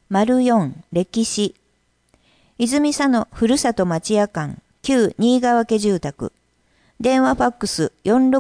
4歴史泉佐野ふるさと町屋館旧新川家住宅電話ファックス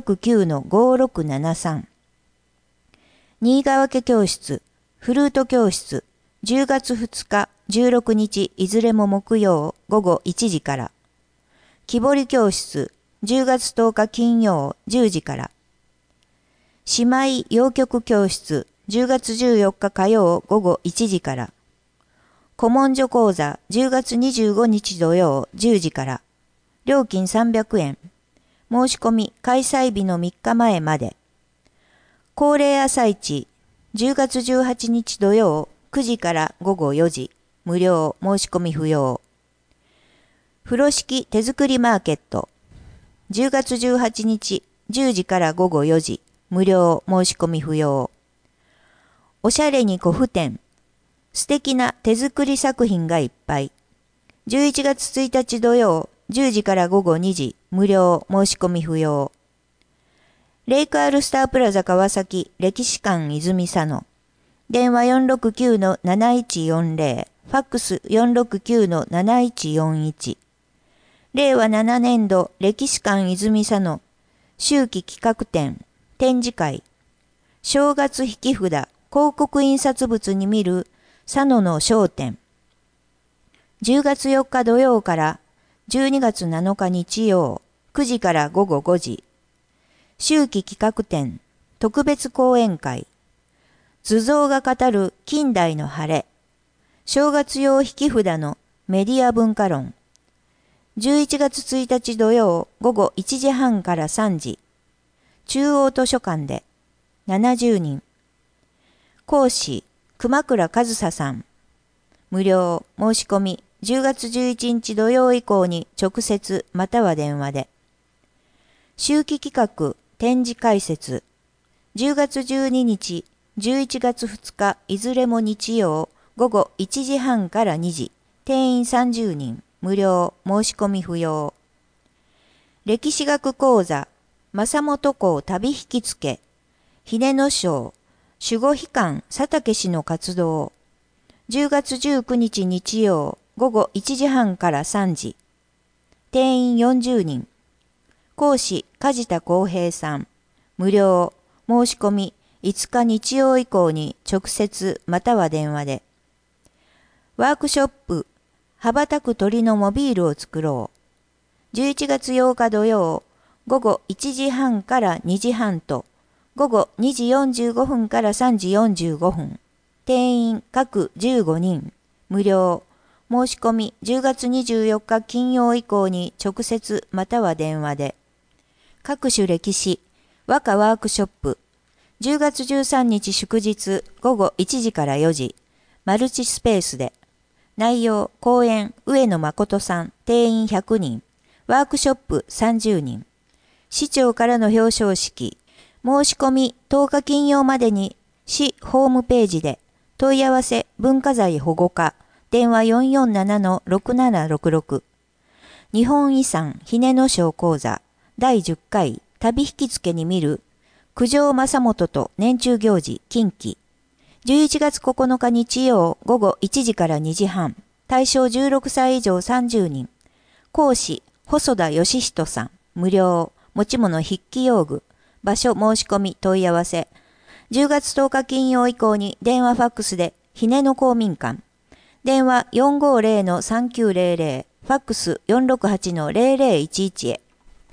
469-5673 新川家教室フルート教室10月2日16日いずれも木曜午後1時から木彫り教室10月10日金曜10時から姉妹洋曲教室10月14日火曜午後1時から古文書講座10月25日土曜10時から料金300円申し込み開催日の3日前まで恒例朝市10月18日土曜9時から午後4時無料申し込み不要風呂敷手作りマーケット10月18日10時から午後4時無料申し込み不要おしゃれに古布展素敵な手作り作品がいっぱい11月1日土曜10時から午後2時無料申し込み不要レイクアールスタープラザ川崎歴史館泉佐野電話 469-7140 ファックス 469-7141 令和7年度歴史館泉佐野秋季企画展展示会正月引き札広告印刷物に見る佐野の商店10月4日土曜から12月7日日曜9時から午後5時秋季企画展特別講演会図像が語る近代の晴れ正月用引き札のメディア文化論11月1日土曜午後1時半から3時中央図書館で70人講師熊倉和沙さん無料申し込み10月11日土曜以降に直接または電話で秋季企画展示解説10月12日11月2日いずれも日曜午後1時半から2時定員30人無料申し込み不要歴史学講座正本公旅引き付け秀野省守護秘館佐竹氏の活動10月19日日曜午後1時半から3時定員40人講師梶田光平さん無料申し込み5日日曜以降に直接または電話でワークショップ羽ばたく鳥のモビールを作ろう11月8日土曜午後1時半から2時半と午後2時45分から3時45分定員各15人無料申し込み10月24日金曜以降に直接または電話で各種歴史和歌ワークショップ10月13日祝日午後1時から4時マルチスペースで内容講演上野誠さん定員100人ワークショップ30人市長からの表彰式申し込み10日金曜までに市ホームページで問い合わせ文化財保護課電話 447-6766 日本遺産秀野省講座第10回旅引き付けに見る九条正元と年中行事近畿11月9日日曜午後1時から2時半対象16歳以上30人講師細田義人さん無料持ち物筆記用具場所申し込み問い合わせ10月10日金曜以降に電話ファックスで秀野公民館電話 450-3900 ファックス 468-0011 へ